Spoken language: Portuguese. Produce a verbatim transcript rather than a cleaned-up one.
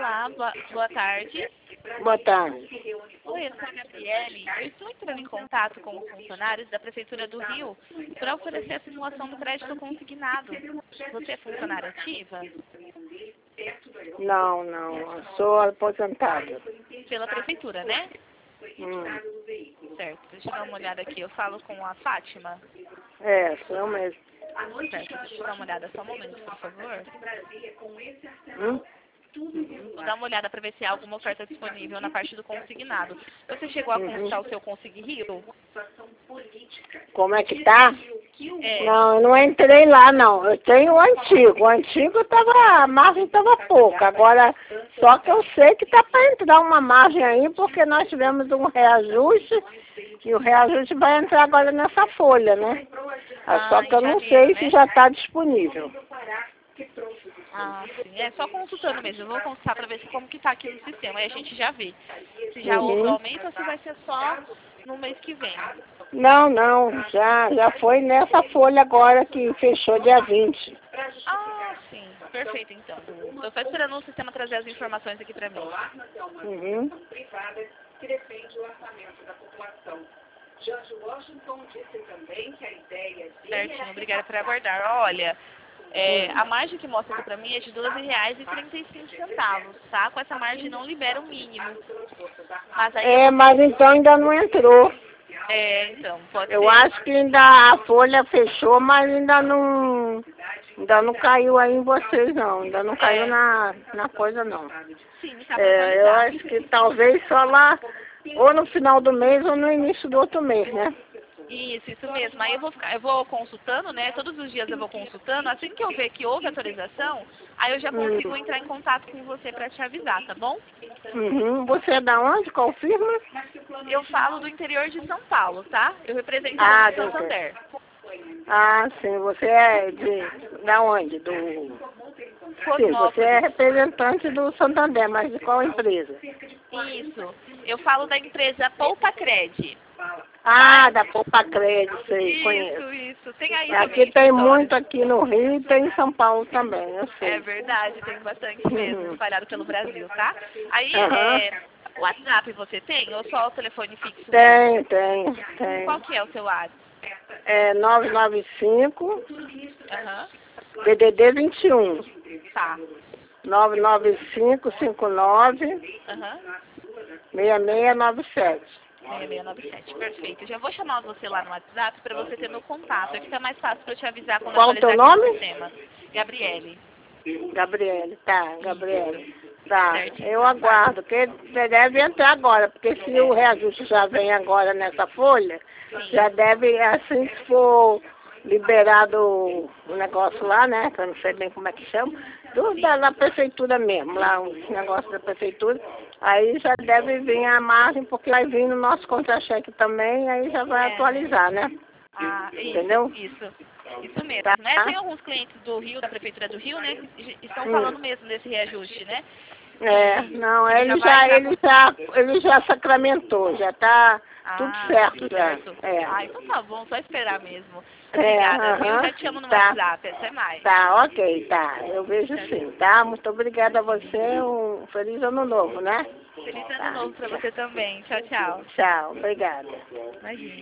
Olá, boa, boa tarde. Boa tarde. Oi, eu sou a Gabriele. Eu estou entrando em contato com os funcionários da Prefeitura do Rio para oferecer a simulação do crédito consignado. Você é funcionária ativa? Não, não, eu sou aposentada. Pela Prefeitura, né? Hum. Certo, deixa eu dar uma olhada aqui. Eu falo com a Fátima. É, sou eu mesmo. Certo, deixa eu dar uma olhada só um momento, por favor. Hum? Vou dar uma olhada para ver se há alguma oferta disponível na parte do consignado. Você chegou a Uhum. consultar o seu Consig Rio? Como é que tá? É. Não, eu não entrei lá, não. Eu tenho o antigo. O antigo tava, a margem tava pouca. Agora, só que eu sei que tá para entrar uma margem aí, porque nós tivemos um reajuste, e o reajuste vai entrar agora nessa folha, né? Ah, Só que eu em não janeiro, sei né? se já está disponível. Ah, sim. É só consultando mesmo. Eu vou consultar para ver se como que tá aqui no sistema. Aí a gente já vê se já houve Uhum. aumento ou se vai ser só no mês que vem. Não, não, já, já foi nessa folha agora que fechou dia vinte. Ah, sim. Perfeito, então. Eu estou esperando o sistema trazer as informações aqui para mim. Uhum. Certinho. Obrigada por aguardar. Olha, é, a margem que mostra aqui para mim é de doze reais e trinta e cinco centavos, tá? Com essa margem não libera o mínimo. Mas aí É, mas então ainda não entrou. É, então, pode Eu ser. acho que ainda a folha fechou, mas ainda não, ainda não caiu aí em vocês não, ainda não caiu É. na, na coisa não. Sim, tá para É, eu atualizar. acho que talvez só lá, ou no final do mês ou no início do outro mês, né? Isso, isso mesmo. Aí eu vou ficar, eu vou consultando, né? Todos os dias eu vou consultando. Assim que eu ver que houve atualização, aí eu já consigo Hum. entrar em contato com você para te avisar, tá bom? Uhum. Você é da onde? Confirma? Eu falo do interior de São Paulo, tá? Eu represento Ah, o do Santander. Ah, sim, você é de, da onde? Do... Sim, você é Cosmópolis. representante do Santander, mas de qual empresa? Isso. Eu falo da empresa Poupa Cred. Ah, da Poupa Crédito, sei, conheço. Isso, isso. Tem aí Aqui também tem escritório. muito aqui no Rio e tem em São Paulo também, eu É sei. verdade, tem bastante mesmo, Uhum. espalhado pelo Brasil, tá? Aí, Aham. é, o WhatsApp você tem ou só o telefone fixo mesmo? Tem, tem, tem. Qual que é o seu WhatsApp? É nove nove cinco, Aham, D D D vinte e um. tá. nove nove cinco, cinco nove, Aham, seis seis nove sete. seis seis nove sete, perfeito. Já vou chamar você lá no WhatsApp para você ter meu contato. Aí fica mais fácil para eu te avisar quando Qual o teu atualizar aqui no nome? sistema. Gabriele. Gabriele, tá, Gabriele. Tá, Certo, eu então. aguardo, porque você deve entrar agora, porque se o reajuste já vem agora nessa folha, Sim. já deve, assim que for liberado o negócio lá, né, que eu não sei bem como é que chama, do, da, da prefeitura mesmo, lá, os negócios da prefeitura, aí já deve vir a margem, porque vai vir no nosso contra-cheque também, aí já vai É, atualizar, né? Ah, isso, Entendeu? isso. Isso mesmo, Tá? né? Tem alguns clientes do Rio, da Prefeitura do Rio, né, que j- estão Hum. falando mesmo desse reajuste, né? É, Que- não, que ele vai já, estar ele já, ele já sacramentou, já tá tudo Ah, certo tudo já. certo. É. Ah, então tá bom, só esperar mesmo. É, Obrigada, viu? aham, Já te amo no tá, WhatsApp. Até mais. tá, ok, tá, eu vejo Tchau, sim, tá? Muito obrigada a você, um feliz ano novo, né? Feliz ano Tá, novo pra tchau, você também. Tchau, tchau. tchau, obrigada. Imagina.